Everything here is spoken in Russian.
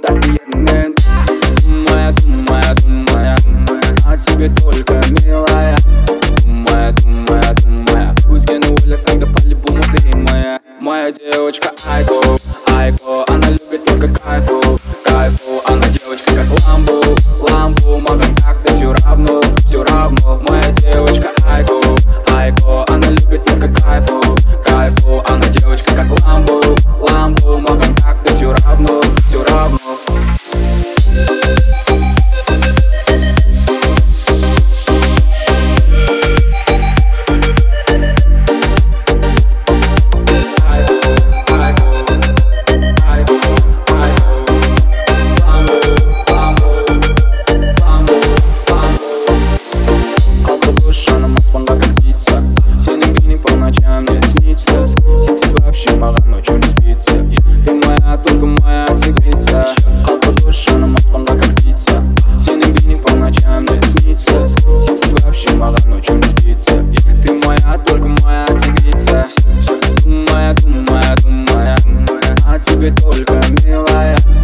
так приятно. Думая, думая, думая, о тебе только, милая. Думая, думая, думая, пусть я на улицах, да по-любому ты моя. Моя девочка Айко, Айко, она любит только кайфу, кайфу. Она девочка как ламбу, ламбу, могу как-то все равно, все равно. Моя девочка Айко, Айко, она любит только кайфу, кайфу. Она девочка как ламбу, ламбу, могу как-то все равно, все равно. Вообще маған ночью не спится. Ты моя, только моя тигрица. Қалпы душа на маспанға как птица. Сенің бейнең по ночам мне снится. Сенсіз вообще маған ночью не спится. Ты моя, только моя тигрица. Думая, думая, думая, о тебе только, милая.